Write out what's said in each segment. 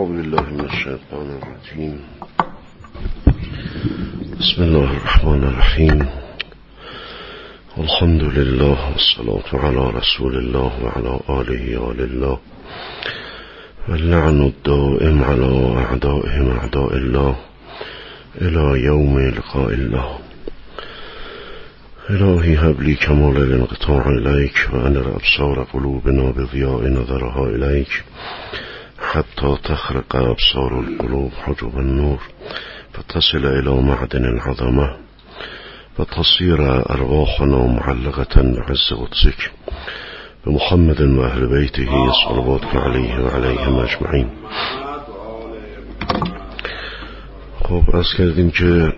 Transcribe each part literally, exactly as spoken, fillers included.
أعوذ بالله من الشيطان الرجيم. بسم الله الرحمن الرحيم. والحمد لله والصلاة على رسول الله وعلى آله وآل الله واللعن الدائم على أعدائهم أعداء الله إلى يوم لقاء الله. إلهي هب لي كمال الانقطاع إليك وأنر أبصار قلوبنا بضياء نظرها إليك حتى تخرق أبصار القلوب حجب النور فتصل إلى معدن العظمة فتصير أرواحنا معلقة بعز قدسك بمحمد وأهل بيته صلواتك عليه وعليهم أجمعين. خب از کردیم که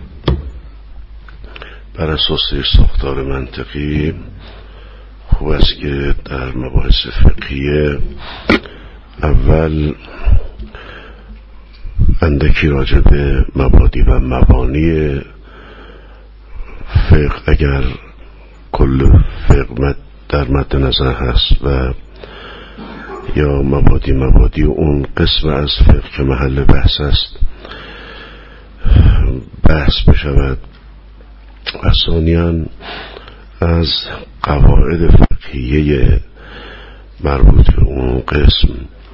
بر اساس ساختار منطقی خوب است که در مباحث فقهی اول اندکی راجع به مبادی و مبانی فقه اگر کل فقه در مد نظر هست و یا مبادی مبادی اون قسم از فقه که محل بحث است بحث بشود و ثانیاً از قواعد فقهیه مربوط به اون قسم،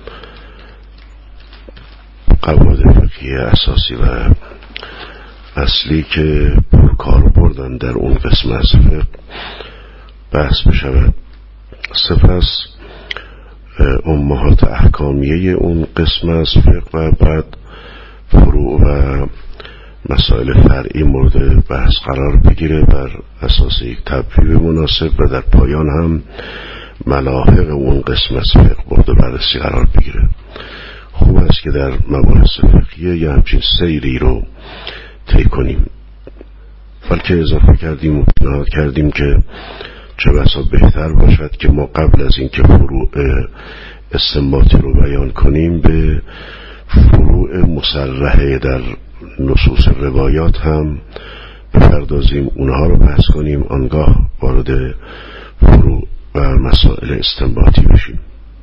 قواعد فقهیه اساسی و اصلی که کار بردن در اون قسم از فقه بحث بشود. سپس امهات احکامیه اون قسم از فقه و بعد فروع و مسائل فرعی مورد بحث قرار بگیره بر اساس یک تبویب مناسب و در پایان هم ملاحق اون قسم از فقه مورد بررسی قرار بگیره. خوب است که در مباحث فقهی یه همچین سیری رو طی کنیم، بلکه اضافه کردیم و پیشنهاد کردیم که چه بسا بهتر باشد که ما قبل از اینکه فروع استنباطی رو بیان کنیم به فروع مصرحه در نصوص روایات هم بپردازیم، اونها رو بحث کنیم، آنگاه وارد فروع و مسائل استنباطی بشیم.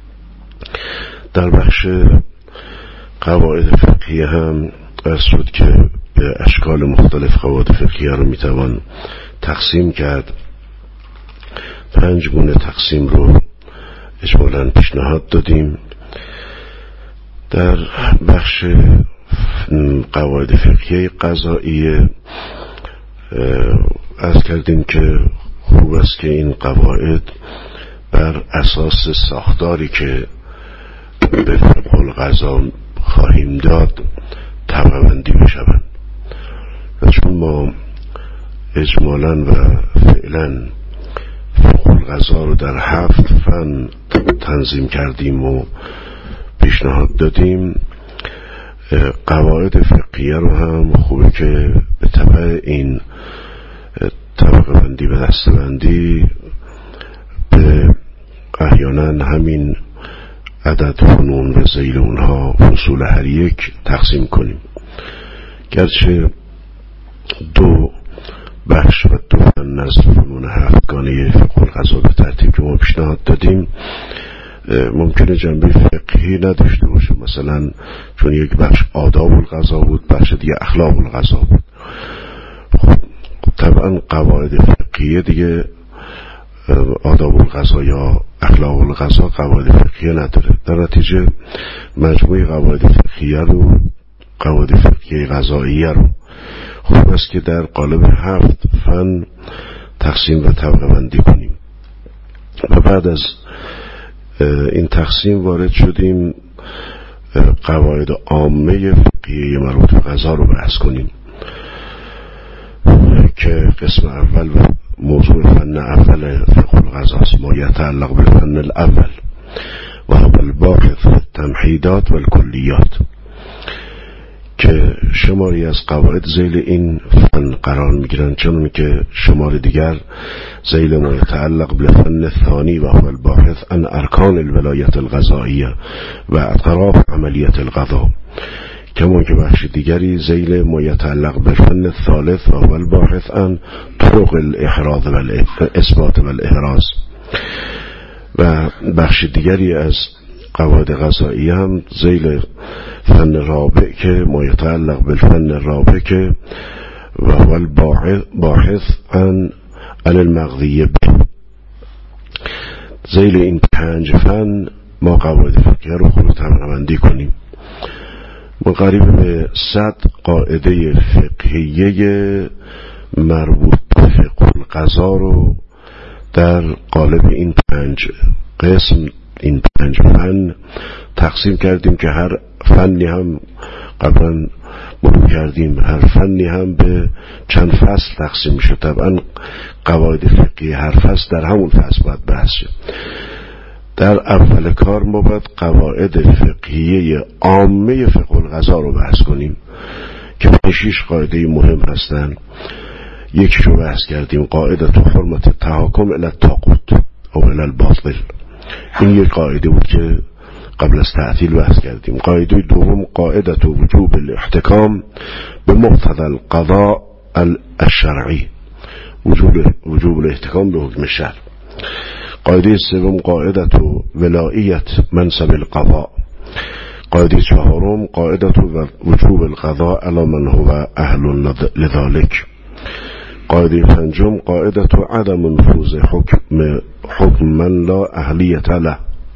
در بخش قواعد فقهی هم عرض شد که به اشکال مختلف قواعد فقهی رو میتوان تقسیم کرد. پنج گونه تقسیم رو اجمالاً پیشنهاد دادیم. در بخش قواعد فقهی قضائیه عرض کردیم که خوب است که این قواعد بر اساس ساختاری که به فقه القضا خواهیم داد طبقه بندی بشوند و چون ما اجمالاً و فعلاً فقه القضا رو در هفت فن تنظیم کردیم و پیشنهاد دادیم، قواعد فقهیه رو هم خوبه که به تبع این طبقه بندی و دسته بندی به احیانا همین عدد فنون و ذیل اونها فصول هر یک تقسیم کنیم. گرچه دو بخش و دو فن از فنون هفتگانه فقه القضا به ترتیب که ما پیشنهاد دادیم ممکنه جنبه فقهی نداشته باشه، مثلا چون یک بخش آداب القضا بود، بخش دیگه اخلاق القضا بود. خب طبعا قواعد فقهیه دیگه آداب القضا یا اخلاق القضا قواعد فقهیه نداره، در نتیجه مجموعه قواعد فقهیه رو قواعد فقهیه قضاییه رو خوب است که در قالب هفت فن تقسیم و طبقه بندی کنیم و بعد از این تقسیم وارد شدیم قواعد عامه فقهیه مربوط به قضا رو بحث کنیم که قسم اول و موضوع فن اول فقه القضا است، ما یتعلق به فن الاول و هو الباحث فی التمهیدات و الکلیات، که شماری از قواعد ذیل این فن قرار میگیرن، چون که شمار دیگر ذیل ما یتعلق بالفن الثانی و هو الباحث عن ارکان الولایت القضائیه و اطراف عملیت القضا، کما که بخش دیگری ذیل ما یتعلق بالفن الثالث و هو الباحث عن طرق الاحراز و الاثبات و الاحراز، و بخش دیگری از قواعد قضایی هم ذیل فن رابع که ما یتعلق بالفن الرابع که و هو الباحث عن المقضی به. ذیل این پنج فن ما قواعد فقهی رو خود طبقه‌بندی کنیم. ما قریب به صد قاعده فقهیه مربوط به فقه القضا رو در قالب این پنج قسم، این پنج فن تقسیم کردیم که هر فنی هم قبلا مرور کردیم، هر فنی هم به چند فصل تقسیم میشه. طبعا قواعد فقهی هر فصل در همون فصل باید بحث شه. در اول کار ما باید قواعد فقهیه عامه فقه القضا رو بحث کنیم که شش قاعده مهم هستن. یکیشو بحث کردیم، قاعده تو حرمت التحاکم الی الطاغوت او الی الباطل. این یک قاعده بود که قبل از تعطیل بحث کردیم. قاعده دوم قاعده تو وجوب الاحتکام به مقتضی القضاء الشرعی، وجوب وجوب الاحتکام به حکم شرع. قاعده سوم قاعده تو ولایت منصب القضاء. قاعده چهارم قاعده تو وجوب القضاء علی من هو اهل لذلك. قاعده پنجم قاعده تو عدم نفوذ حکم حکم من لا اهلیت له.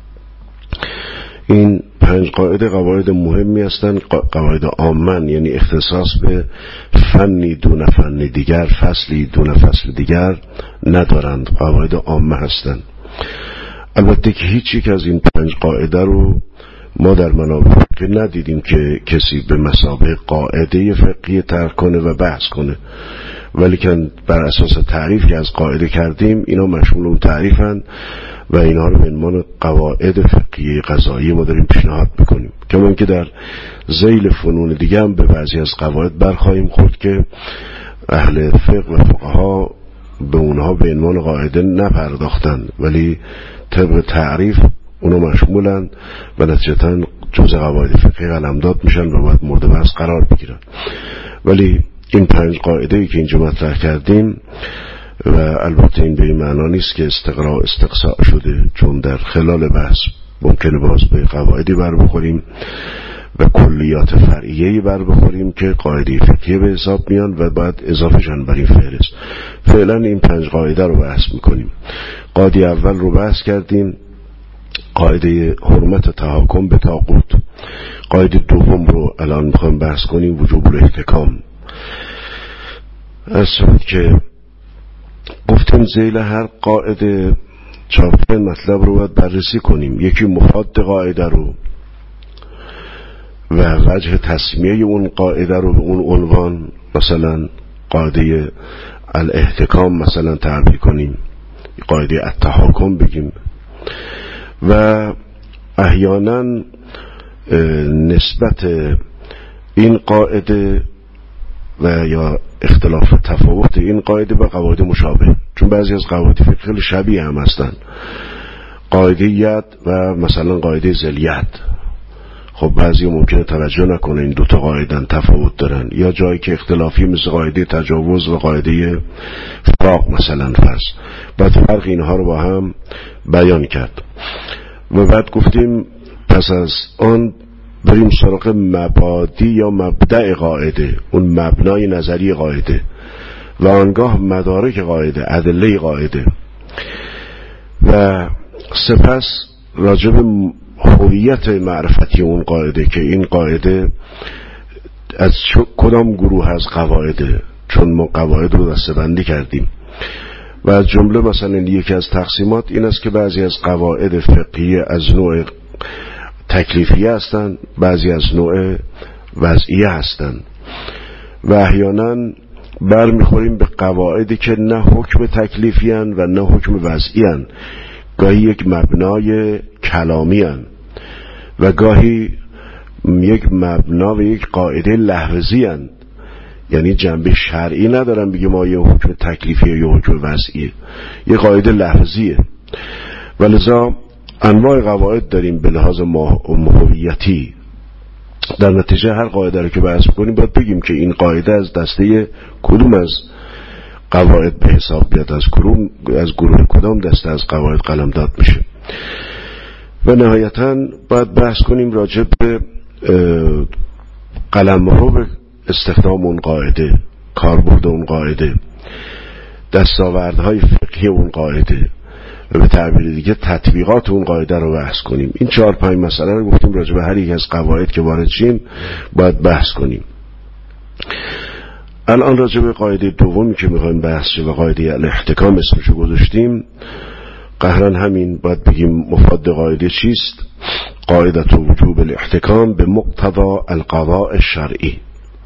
این پنج قاعده قواعد مهمی هستند، قواعد عامه، یعنی اختصاص به فنی دون فن دیگر، فصلی دون فصل دیگر ندارند، قواعد عامه هستند. البته که هیچ یک از این پنج قاعده رو ما در منابع که ندیدیم که کسی به مثابه قاعده فقهی ترک کنه و بحث کنه، ولی که بر اساس تعریف که از قاعده کردیم اینا مشمول اون تعریفن و اینا رو به عنوان قواعد فقهی قضایی ما داریم پیشنهاد میکنیم. کمان که در ذیل فنون دیگه هم به بعضی از قواعد برخواهیم خورد که اهل فقه و فقها به اونها به عنوان قاعده نپرداختن، ولی طبق تعریف اونا مشمولن و نتیجتاً جزء قواعد فقهی قلمداد میشن و باید مورد بحث قرار بگیرن. ولی این پنج قاعده‌ای که اینجا مطرح کردیم و البته این به این معنا نیست که استقراء استقصاء شده، چون در خلال بحث ممکنه باز به قواعدی بر بخوریم و کلیات فرعیه‌ای بر بخوریم که قاعده فقهی به حساب میان و بعد اضافه شن بر این فهرست. فعلا این پنج قاعده رو بحث میکنیم. قاعده اول رو بحث کردیم، قاعده حرمت تحاکم به طاغوت. قاعده دوم رو الان میخوایم بحث کنیم، وجوب الاحتکام. از شد که گفتیم ذیل هر قاعده چهار پنج مطلب رو باید بررسی کنیم. یکی مفاد قاعده رو و وجه تسمیه اون قاعده رو به اون عنوان، مثلا قاعده الاحتکام مثلا تعبیر کنیم، قاعده التحاکم بگیم، و احیانا نسبت این قاعده و یا اختلاف تفاوت این قاعده با قواعد مشابه، چون بعضی از قواعد فقهی خیلی شبیه هم هستن. قاعده ید و مثلا قاعده ذلیت، خب بعضی ممکنه توجه نکنه این دوتا قاعدن تفاوت دارن، یا جایی که اختلافی مثل قاعده تجاوز و قاعده فراق مثلا فرض، بعد فرق اینها رو با هم بیان کرد. و بعد گفتیم پس از آن بریم سراغ مبادی یا مبدأ قاعده، اون مبنای نظری قاعده و آنگاه مدارک قاعده، ادله قاعده، و سپس راجب هویت معرفتی اون قاعده که این قاعده از کدام گروه از قواعده، چون ما قواعد رو دسته‌بندی کردیم و از جمله مثلا یکی از تقسیمات این است که بعضی از قواعد فقهی از نوع تکلیفی هستند، بعضی از نوع وضعی هستند و احیانا برمیخوریم به قواعدی که نه حکم تکلیفی هستند و نه حکم وضعی هستند، گاهی یک مبنای کلامی هستند و گاهی یک مبنا و یک قاعده لحظی هستند، یعنی جنبه شرعی ندارن بگیم ما یه حکم تکلیفیه یا حکم وضعیه، یه قاعده لحظیه. ولذا انواع قواعد داریم به لحاظ هویتی. در نتیجه هر قاعده رو که بحث کنیم باید بگیم که این قاعده از دسته کدوم از قواعد به حساب بیاد، از کدوم از گروه کدام دسته از قواعد قلمداد میشه. و نهایتاً باید بحث کنیم راجع به قلمرو به استخدام اون قاعده، کاربرد اون قاعده، دستاوردهای فقهی اون قاعده و به تعبیر دیگه تطبیقات اون قاعده رو بحث کنیم. این چهار پنج مسئله رو گفتیم راجع به هر یک از قواعد که وارد شیم باید بحث کنیم. الان راجع به قاعده دومی که میخوایم بحث شه و قاعده الاحتکام اسمشو گذاشتیم، قهرن همین باید بگیم مفاد قاعده چیست؟ قاعده وجوب الاحتکام به مقتضا القضاء الشرعی.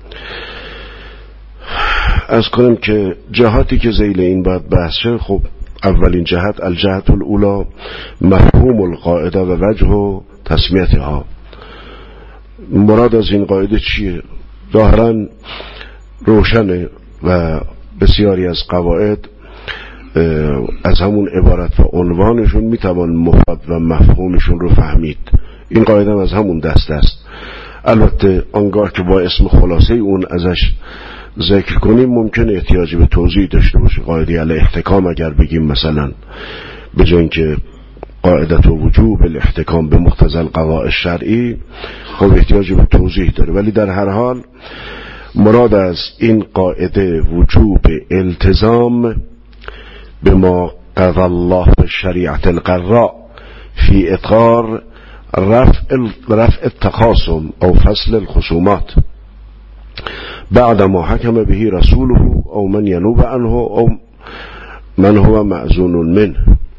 از کنم که جهاتی که ذیل این باید بحث شه، خب اولین جهت الجهت الاولا مفهوم القاعده و وجه تسمیتها. مراد از این قاعده چیه؟ ظاهرا روشنه و بسیاری از قواعد از همون عبارت و عنوانشون میتوان مفاد و مفهومشون رو فهمید. این قاعده از همون دست است. البته آنگاه که با اسم خلاصه اون ازش ذکر کنیم ممکن احتیاجی به توضیح داشته باشه. قاعده الاحتکام اگر بگیم مثلا به جای اینکه قاعده وجوب الاحتکام به مقتضی القضاء الشرعی، خب احتیاجی به توضیح داره. ولی در هر حال مراد از این قاعده وجوب التزام به ما قضى الله في شریعت القراء في اطار رفع رفع التخاصم او فصل الخصومات بعد ما حکم به رسوله او من ینوب عنه او من هو معزون منه.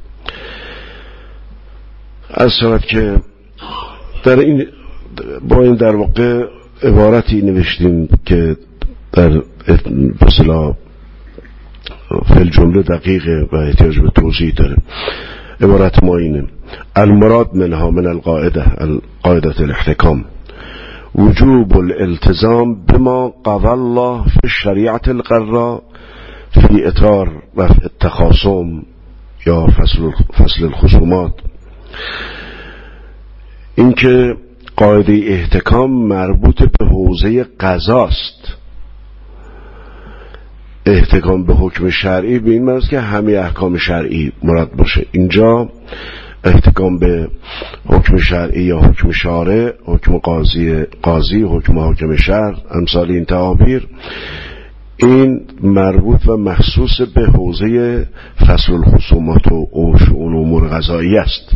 از شود که در این با این در واقع عبارتی نوشتیم که در اصطلاح فی الجمله دقیقه و احتیاج به توضیح داره. عبارت ما اینه: المراد منها من القاعده القاعده الاحتکام وجوب الالتزام بما قضى الله في الشريعة القراء في اطار رفع التخاصم یا فصل فصل الخصومات. اینکه قاعده احتکام مربوط به حوزه قضاست. احتکام به حکم شرعی به این معنی است که همه احکام شرعی مراد باشه. اینجا احتکام به حکم شرعی یا حکم شارع، حکم قاضی قاضی، حکم حاکم شهر، امثال این تعابیر، این مربوط و مخصوص به حوزه فصل الخصومات و شؤون امور قضایی است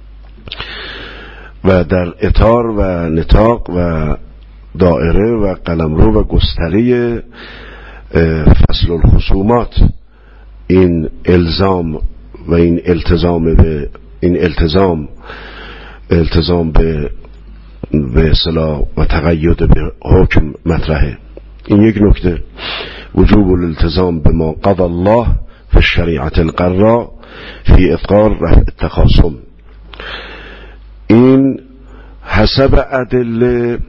و در اطار و نطاق و دائره و قلمرو و گستره فصل الخصومات این الزام و این التزام به این التزام التزام به به اصطلاح و تقید به حکم مطرحه. این یک نکته. وجوب الالتزام به ما قضى الله في الشریعة القراء في اطار رفع التخاصم. این حسب ادله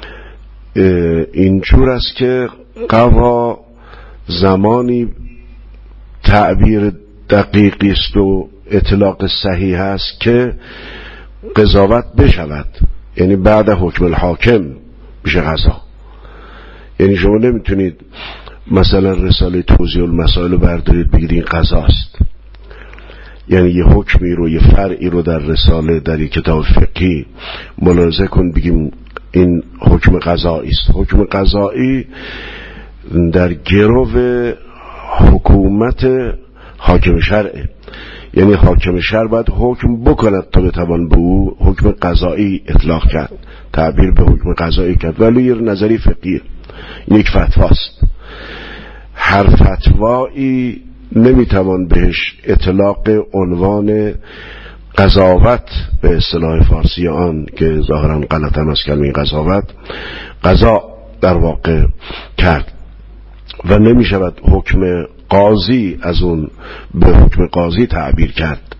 اینجور است که قضا زمانی تعبیر دقیقی است و اطلاق صحیح است که قضاوت بشود، یعنی بعد حکم الحاکم میشه قضا. یعنی شما نمیتونید مثلا رساله توضیح المسائل رو بردارید بگید این قضا است، یعنی یه حکمی رو یه فرعی رو در رساله در یک کتاب فقهی ملاحظه کن بگیم این حکم قضایی است. حکم قضایی در گرو حکومت حاکم شرعه، یعنی حاکم شرع باید حکم بکند تا بتوان به او حکم قضایی اطلاق کرد، تعبیر به حکم قضایی کرد. ولی یه نظری فقهیه، یک فتواست. هر فتوایی نمیتوان بهش اطلاق عنوان قضاوت به اصطلاح فارسی آن که ظاهرا غلط هم از کلمه قضاوت قضا در واقع کرد و نمی شود حکم قاضی از اون به حکم قاضی تعبیر کرد.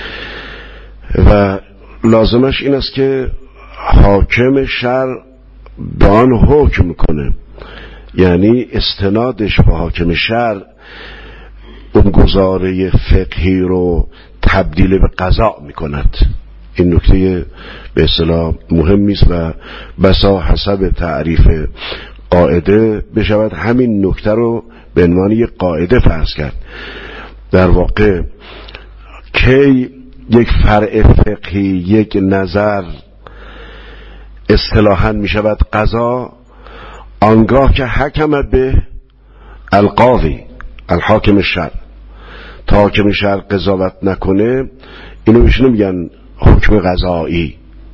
و لازمش این است که حاکم شرع به آن حکم کنه، یعنی استنادش به حاکم شرع اون گزاره فقهی رو تبدیل به قضا می کند. این نکته به اصطلاح مهمی است و بسا حسب تعریف قاعده بشود همین نکته رو به عنوان یک قاعده فرض کرد. در واقع کی یک فرع فقهی، یک نظر اصطلاحاً می شود قضا، آنگاه که حکم به القاضی الحاکم شرع، تا حاکم شرع قضاوت نکنه اینو بهش نمیگن حکم قضایی.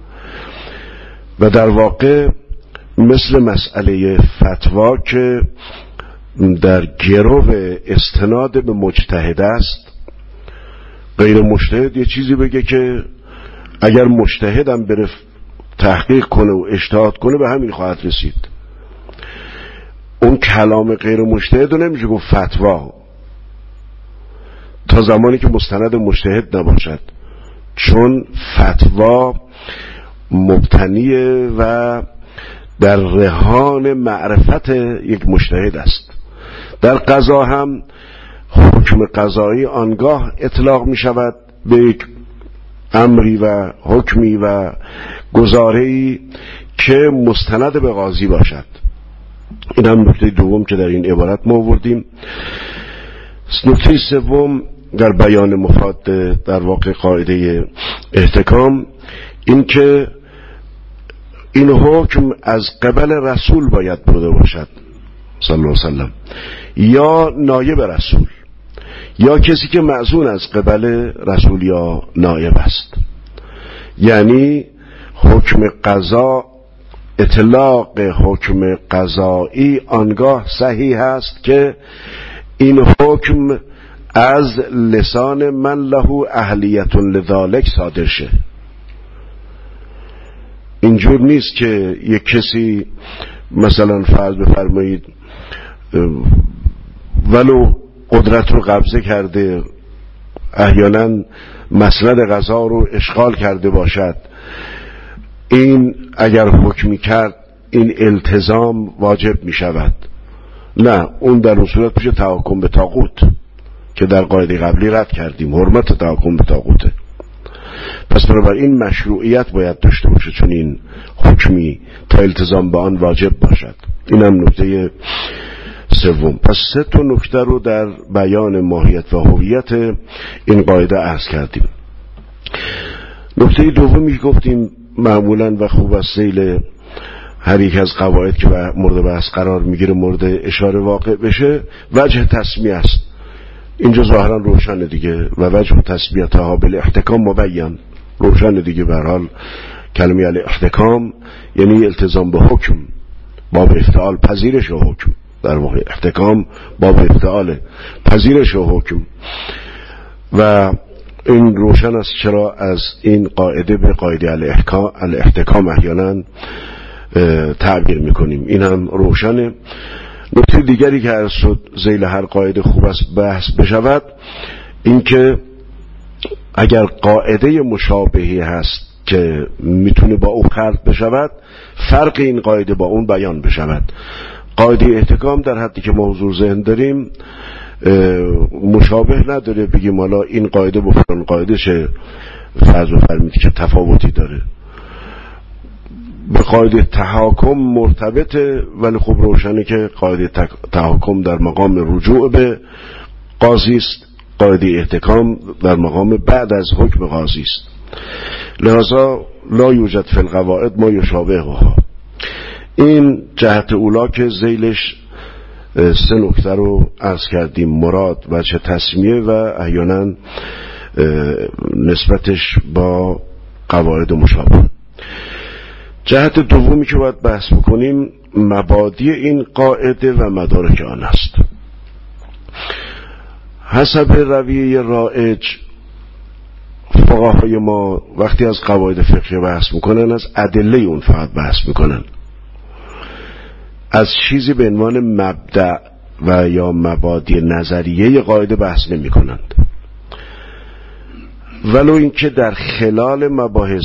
و در واقع مثل مسئله فتوا که در گرو استناد به مجتهد است، غیر مجتهد یه چیزی بگه که اگر مجتهدم بره تحقیق کنه و اجتهاد کنه به همین خواهد رسید. اون کلام غیر مجتهد رو نمیشه گفت فتوا تا زمانی که مستند مجتهد نباشد، چون فتوا مبتنیه و در رهان معرفت یک مجتهد است. در قضا هم حکم قضایی آنگاه اطلاق می شود به یک امری و حکمی و گزاره‌ای که مستند به قاضی باشد. این هم نکته دوم که در این عبارت ما آوردیم. نکته سوم در بیان مفاد در واقع قاعده احتکام این که این حکم از قبل رسول باید بوده باشد صلی الله علیه وسلم، یا نایب رسول، یا کسی که مأذون از قبل رسول یا نایب است. یعنی حکم قضا، اطلاق حکم قضایی آنگاه صحیح است که این حکم از لسان من له اهلیت لذالک صادر شه. اینجور نیست که یک کسی مثلا فرض بفرمایید ولو قدرت رو قبضه کرده، احیانا مسند قضا رو اشغال کرده باشد، این اگر حکمی کرد این التزام واجب می شود. نه، اون در اون صورت میشه تحاکم به طاغوت که در قاعده قبلی رد کردیم، حرمت تحاکم به طاغوته. پس بنابراین مشروعیت باید داشته باشه چون این حکمی تا التزام به آن واجب باشد. این هم نکته سوم. پس سه تا نکته رو در بیان ماهیت و هویت این قاعده عرض کردیم. نکته دومی که گفتیم معمولا و خوب است ذیل هر یک از قواعد که مورد بحث قرار میگیره مورد اشاره واقع بشه، وجه تسمیه است. اینجا ظاهرا روشن دیگه، و وجه تسمیتها بالاحتکام مبین، روشن دیگه. به هر حال کلمه الاحتکام یعنی التزام به حکم، باب افتعال، پذیرش و حکم. در واقع احتکام باب افتعال، پذیرش و حکم. و این روشن است چرا از این قاعده به قاعده الاحتکام احیانا تعبیر میکنیم. این هم روشنه. نکته دیگری که عرض شد ذیل هر قاعده خوب است بحث بشود، این که اگر قاعده مشابهی هست که میتونه با او خلط بشود، فرق این قاعده با اون بیان بشود. قاعده احتکام در حدی که ما حضور ذهن داریم مشابه نداره بگیم حالا این قاعده با فلان قاعده چه فرض و فرمیدی که تفاوتی داره. به قاعده تحاکم مرتبطه، ولی خب روشنه که قاعده تحاکم در مقام رجوع به قاضی است، قاعده احتکام در مقام بعد از حکم قاضی است. لذا لا یوجد فی القواعد ما یشابهها. این جهت اولا که ذیلش سه نکته رو عرض کردیم، مراد وجه تسمیه و احیانا نسبتش با قواعد مشابه. جهت دومی که باید بحث بکنیم مبادی این قاعده و مدارک آن است. حسب رویه رایج فقهای ما وقتی از قواعد فقهی بحث میکنن از ادله اون فقط بحث میکنن، از چیزی به عنوان مبدأ و یا مبادی نظریه قاعده بحث نمی کنند. ولو اینکه در خلال مباحث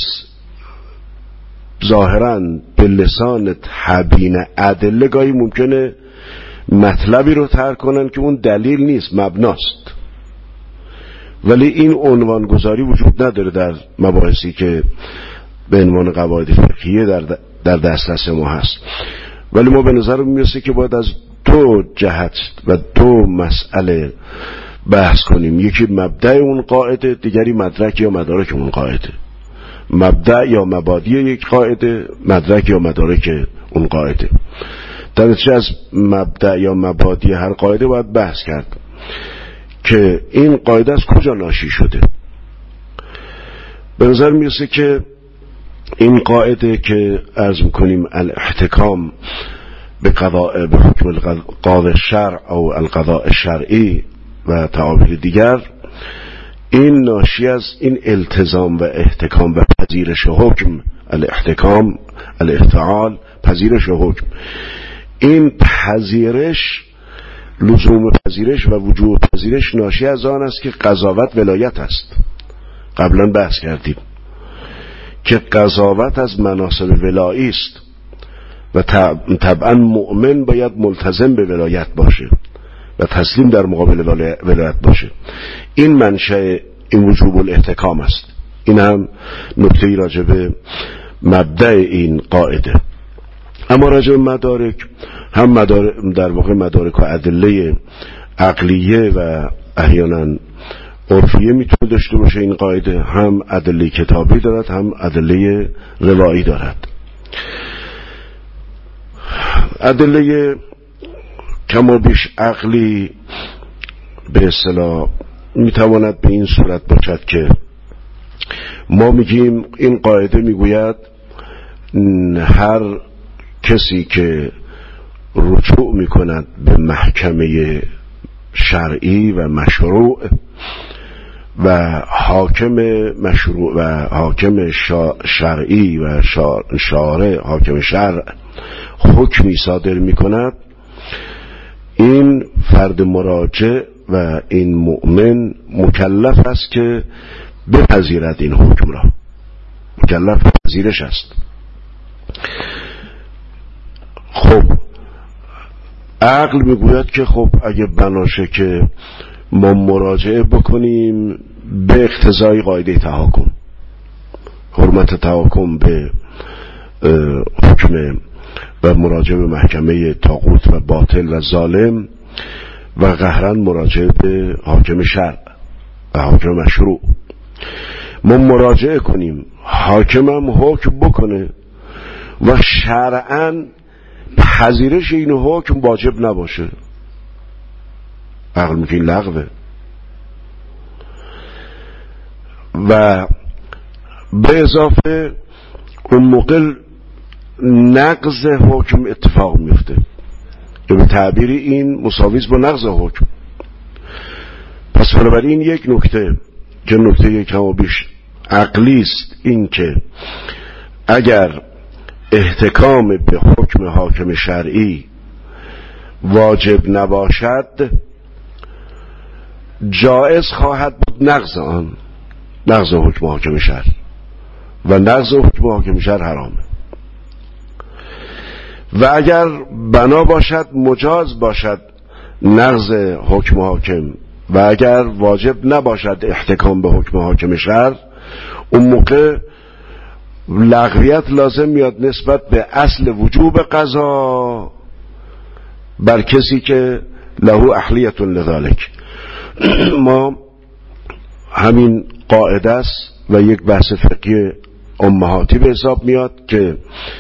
ظاهراً به لسان تبیین ادله گاهی ممکنه مطلبی رو طرح کنن که اون دلیل نیست، مبناست، ولی این عنوان گذاری وجود نداره در مباحثی که به عنوان قواعد فقهیه در در دسترس ما هست. ولی ما به نظر میرسه که باید از دو جهت و دو مسئله بحث کنیم. یکی مبدأ اون قاعده، دیگری مدرک یا مدارک اون قاعده. مبدأ یا مبادی یک قاعده، مدرک یا مدارک اون قاعده. در نتیجه از مبدأ یا مبادی هر قاعده باید بحث کرد که این قاعده از کجا ناشی شده. به نظر میرسه که این قاعده که عرض میکنیم الاحتکام به قضاء به حکم القاضی الشرع او القضاء الشرعی و تعابیر دیگر، این ناشی از این التزام و احتکام و پذیرش حکم، الاحتکام الافتعال پذیرش حکم. این پذیرش، لزوم پذیرش و وجوب پذیرش ناشی از آن است که قضاوت ولایت است. قبلا بحث کردیم که قضاوت از مناصب ولایی است و طبعا مؤمن باید ملتزم به ولایت باشه و تسلیم در مقابل ولایت باشه. این منشأ این وجوب الاحتکام است. این هم نکته راجع به مبدأ این قاعده. اما راجع به مدارک، هم مدارک در واقع مدارک و ادله عقلیه و احیانا عرفیه میتونه داشته باشه این قاعده، هم ادله کتابی دارد هم ادله روایی دارد. ادله کما بیش عقلی به اصطلاح میتواند به این صورت باشد که ما میگیم این قاعده میگوید هر کسی که رجوع میکند به محکمه شرعی و مشروع و حاکم مشروع و حاکم شرعی و شارع حاکم شرع حکمی صادر میکند، این فرد مراجع و این مؤمن مکلف است که بپذیرد این حکم را، مکلف پذیرش است. خب عقل میگوید که خب اگه بناشه که ما مراجعه بکنیم به اقتضای قاعده تحاکم، حرمت تحاکم به حکم و مراجعه به محکمه طاغوت و باطل و ظالم و قهرن مراجعه به حاکم شرع و حاکم مشروع، ما مراجعه کنیم حاکم هم حکم بکنه و شرعاً پذیرش این حکم واجب نباشه، عقل میگه لغوه. و به اضافه اون موقع نقض حکم اتفاق میفته که به تعبیری این مساویز با نقض حکم. پس بنابراین یک نکته که نکته یک کم و بیش عقلی است، این که اگر احتکام به حکم حاکم شرعی واجب نباشد، جائز خواهد بود نقض آن، نقض حکم حاکم شرع، و نقض حکم حاکم شرع حرامه. و اگر بنا باشد مجاز باشد نقض حکم حاکم و اگر واجب نباشد احتکام به حکم حاکم شرع، اون موقع لغویت لازم میاد نسبت به اصل وجوب قضا بر کسی که له اهلیت لذالک. ما همین قاعده است و یک بحث فقهی امهاتی به حساب میاد که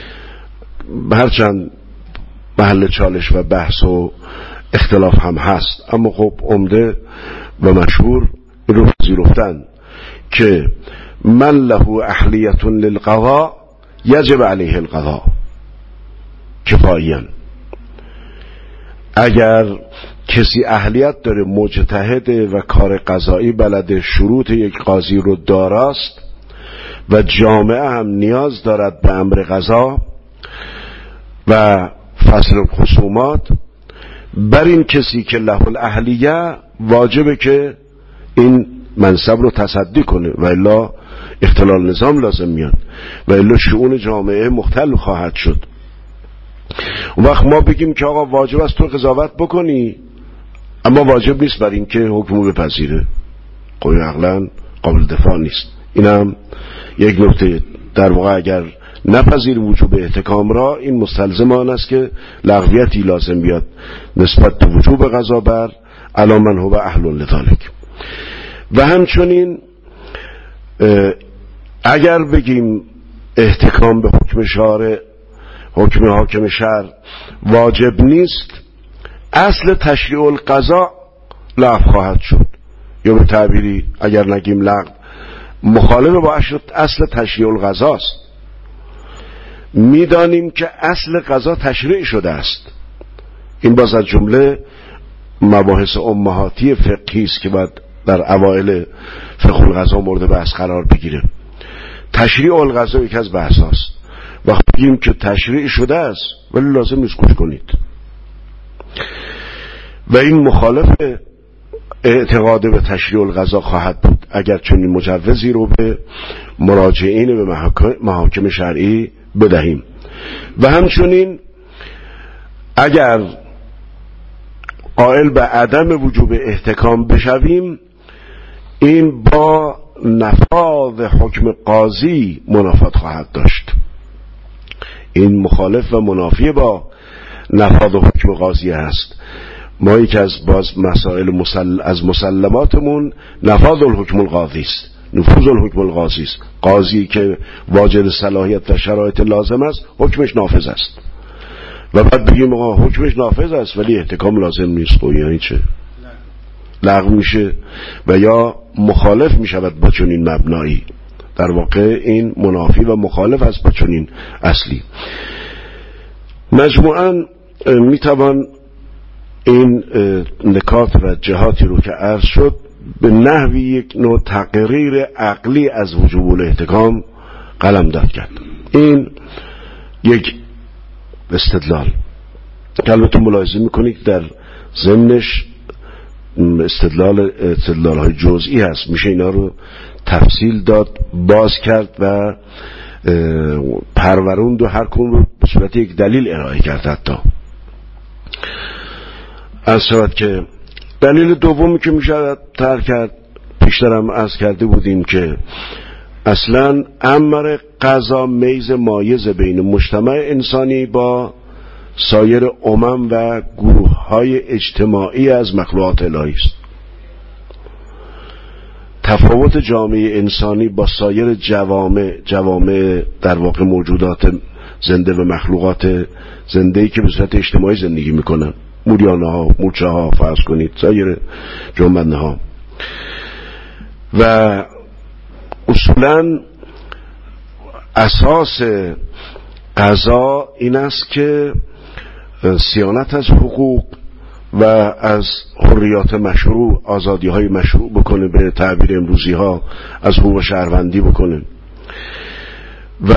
هرچند محل چالش و بحث و اختلاف هم هست، اما خب عمده و مشهور رو پذیرفتن که من له اهلیت للقضاء یجب علیه القضاء کفاییاً. اگر کسی اهلیت داره، مجتهده و کار قضایی بلده، شروط یک قاضی رو داراست و جامعه هم نیاز دارد به امر قضا و فصل الخصومات، بر این کسی که له الاهلیه واجبه که این منصب رو تصدی کنه و الا اختلال نظام لازم میاد و الا شؤون جامعه مختل خواهد شد. اون وقت ما بگیم که آقا واجب است تو قضاوت بکنی اما واجب نیست بر این که حکمو بپذیره، قوی عقلا قابل دفاع نیست. اینم یک نکته. در واقع اگر نپذیر وجوب احتکام را، این مستلزم آن است که لغویتی لازم بیاد نسبت به وجوب قضا بر علی من هو اهل لذلک. و همچنین اگر بگیم احتکام به حکم شارع، حکم حاکم شرع واجب نیست، اصل تشریع القضاء لغو خواهد شد، یا به تعبیری اگر نگیم لغو، مخالف با اصل تشریع القضاء است. میدانیم که اصل قضا تشریع شده است. این باز از جمله مباحث امهاتی فقهی است که باید در اوائل فقه القضا مورد بحث قرار بگیره. تشریع القضا یک از بحث است. وقتی بگیم که تشریع شده است ولی لازم نیست گوش کنید، و این مخالف اعتقاد به تشریع القضا خواهد بود اگر چنین مجوزی رو به مراجعین به محاکم شرعی بدهیم. و همچنین اگر قائل به عدم وجوب احتکام بشویم، این با نفاذ حکم قاضی منافات خواهد داشت. این مخالف و منافی با نفاذ حکم قاضی است. ما یک از باز مسائل مسل... از مسلماتمون نفاذ الحکم القاضی است، نفوذ الحکم القاضی است. قاضی که واجد صلاحیت و شرایط لازم است حکمش نافذ است، و بعد بگیم آقا حکمش نافذ است ولی احتکام لازم نیست، و یعنی چه؟ لغو میشه و یا مخالف میشود با چنین مبنایی. در واقع این منافی و مخالف است با چنین اصلی. مجموعاً میتوان این نکات و جهاتی رو که عرض شد به نحوی یک نوع تقریر عقلی از وجوب الاحتکام قلمداد کرد. این یک استدلال که البته ملاحظه میکنید در ضمنش استدلال استدلال های جزئی هست، میشه اینا رو تفصیل داد، باز کرد و پروروند و هر کدوم رو به صورت یک دلیل ارائه کرد. حتی از شود که دلیل دومی که میشه تر کرد، پیشترم عرض کرده بودیم که اصلا امر قضا میز مایز بین مجتمع انسانی با سایر امم و گروه های اجتماعی از مخلوقات الهی است. تفاوت جامعه انسانی با سایر جوامع جوامع در واقع موجودات زنده و مخلوقات زنده‌ای که به صورت اجتماعی زندگی میکنن، موریانه ها، مورچه ها، فرض کنید سایر جنبنده ها، و اصولا اساس قضا این است که صیانت از حقوق و از حریات مشروع، آزادی های مشروع بکنه، به تعبیر امروزی ها از حقوق شهروندی بکنه و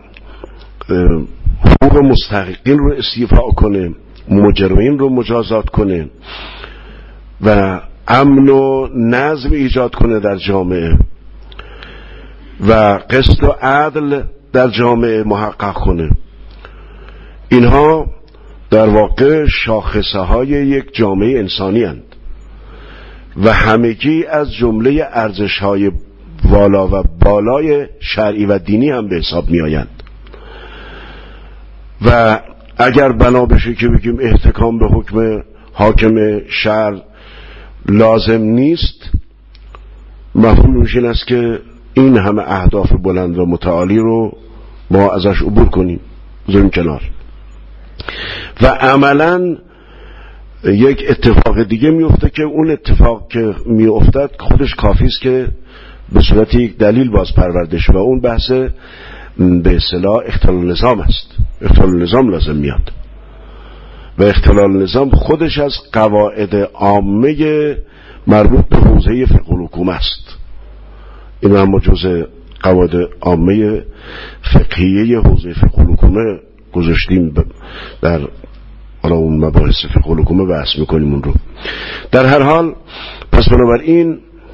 حقوق مستحقین رو استیفاء کنه، مجرمین رو مجازات کنه و امن و نظم ایجاد کنه در جامعه و قسط و عدل در جامعه محقق کنه. اینها در واقع شاخصه های یک جامعه انسانی هستند و همگی از جمله ارزش های والا و بالای شرعی و دینی هم به حساب می آیند. و اگر بنا بشه که بگیم احتکام به حکم حاکم شرع لازم نیست، مفهومش این است که این همه اهداف بلند و متعالی رو ما ازش عبور کنیم، بذاریم کنار، و عملاً یک اتفاق دیگه میفته که اون اتفاق که میافتد خودش کافی است که به صورت یک دلیل باز پرورده شه، و اون بحث به اصطلاح اختلال نظام است. اختلال نظام لازم میاد و اختلال نظام خودش از قواعد عامه مربوط به حوزه فقه الحکومه است. این هم جزء قواعد عامه فقهیه حوزه فقه الحکومه گذاشتیم در حالا اون مباحث فقه الحکومه بحث میکنیم اون رو. در هر حال پس بنابراین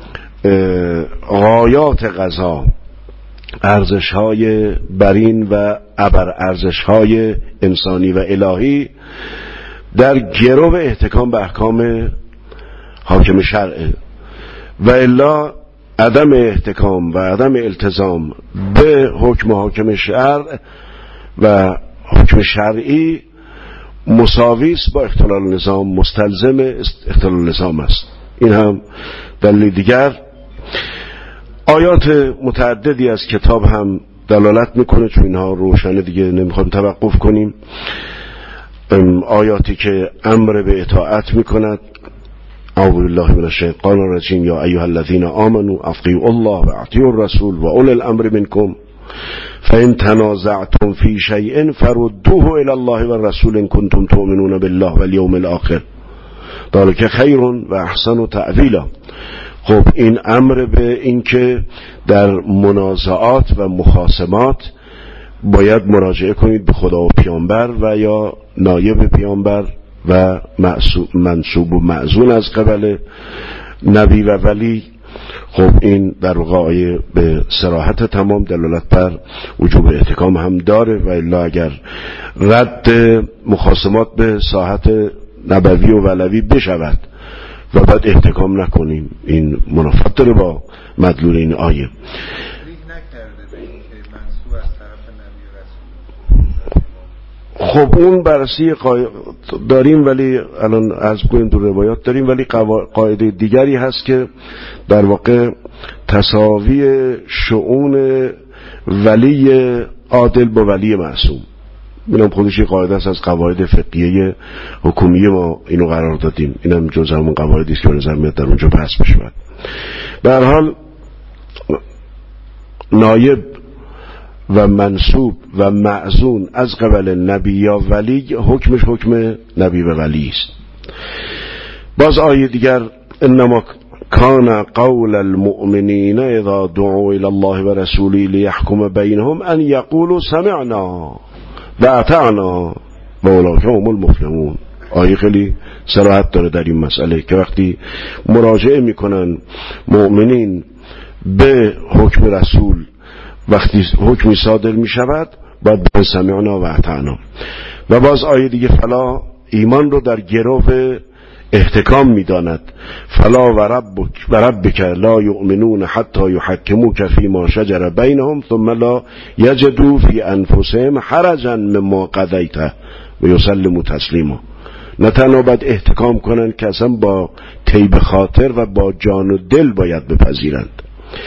غایات قضا، ارزش‌های برین و ابر ارزش‌های انسانی و الهی در گرو احتکام به احکام حاکم شرعه، و الا عدم احتکام و عدم التزام به حکم حاکم شرع و حکم شرعی مساوی است با اختلال نظام، مستلزم اختلال نظام است. این هم دلیل دیگر. آیات متعددی از کتاب هم دلالت میکنه، چون اینها روشنه دیگه نمیخوایم توقف کنیم. آیاتی که امر به اطاعت میکند، اعوذ بالله من الشیطان الرجیم، یا ایها الذین آمنوا اطیعوا الله و اطیعوا الرسول و اولی الامر منکم فإن تنازعتم في شيء فردوه إلى الله والرسول إن كنتم تؤمنون بالله واليوم الآخر ذلك خير و احسن تأویلا. خب این امر به این که در منازعات و مخاصمات باید مراجعه کنید به خدا و پیامبر و یا نایب پیامبر و منصوب و معزون از قبل نبی و ولی. خب این در واقع به صراحت تمام دلالت بر وجوب احتکام هم داره، و الا اگر رد مخاصمات به ساحت نبوی و ولوی بشود و بعد احتکام نکنیم، این منافات داره با مدلول این آیه. خب اون بررسی داریم، ولی الان از گویم دو روایات داریم، ولی قاعده دیگری هست که در واقع تساوی شؤون ولی عادل با ولی معصوم، اینم خودش قاعده است از قواعد فقهیه حکومی ما اینو قرار دادیم. اینم جز همون قواعدی است که به نظر میاد در اونجا بحث بشه. به هر حال نایب و منصوب و معزون از قبل نبی یا ولی حکمش حکم نبی و ولی است. باز آیه دیگر، انما کان قول المؤمنین اذا دعوا الى الله و رسوله لیحکم بینهم ان یقولوا سمعنا و اطعنا و اولئک هم المفلحون. آیه خیلی صراحت داره در این مسئله که وقتی مراجعه میکنن مؤمنین به حکم رسول، وقتی حکمی صادر می شود باید به سمعنا و اطعنا. و باز آیه دیگه فلا ایمان رو در گرو احتکام می داند، فلا و ربک و ربک لا یؤمنون حتی یحکموک فیما شجر بینهم ثم لا یجدوا فی انفسهم حرجا مما قضیت و یسلموا تسلیما. نه تنها باید احتکام کنند که اصلا با طیب خاطر و با جان و دل باید بپذیرند.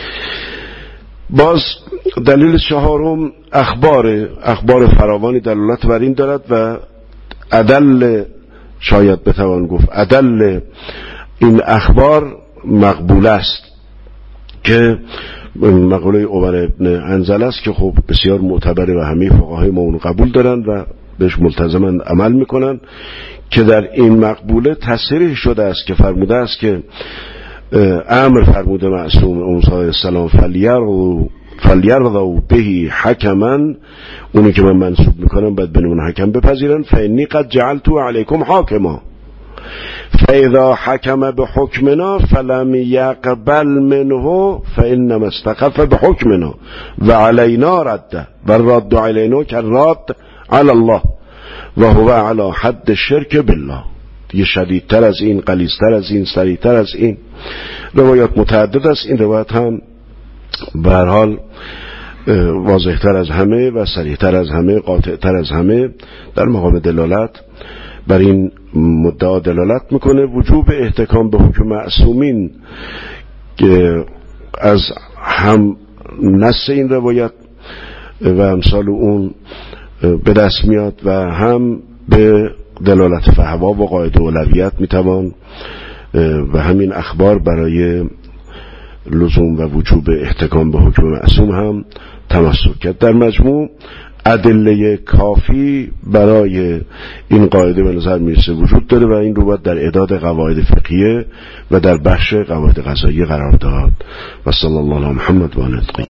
باز دلیل چهارم اخبار اخبار فراوانی دلالت بر این دارد و ادل، شاید بتوان گفت ادل این اخبار مقبول است که مقوله عمر بن انزل است که خب بسیار معتبره و همه فقهای ما اون قبول دارن و بهش ملتزمن عمل میکنن، که در این مقبوله تصریح شده است که فرموده است که امر فرموده معصوم اون صلی السلام فلیرضوا بهی حکما، اونی که من منصوب میکنم باید بنون حکم بپذیرن، فانی قد جعلتو علیکم حاکما فاذا حکم بحکمنا فلم یقبل منه فانما استخف بحکمنا و علینا رد و الرد علینا كالرد علی الله و هو علی حد شرک بالله. دیگه شدیدتر از این، غلیظتر از این، سریعتر از این. روایات متعدد است. این روایت هم به هر حال واضحتر از همه و سریعتر از همه، قاطعتر از همه در مقام دلالت بر این مدعا دلالت میکنه. وجوب احتکام به حکم معصومین که از هم نص این روایت و امثال اون به دست میاد و هم به دلالت فهوا و قاعده اولویت میتوان و همین اخبار برای لزوم و وجوب احتکام به حکم معصوم هم تمسک کرد. در مجموع ادله کافی برای این قاعده به نظر میرسه وجود داره و این رو باید در اعداد قواعد فقهیه و در بخش قواعد قضاییه قرار داد. و صلی الله علی محمد و آله.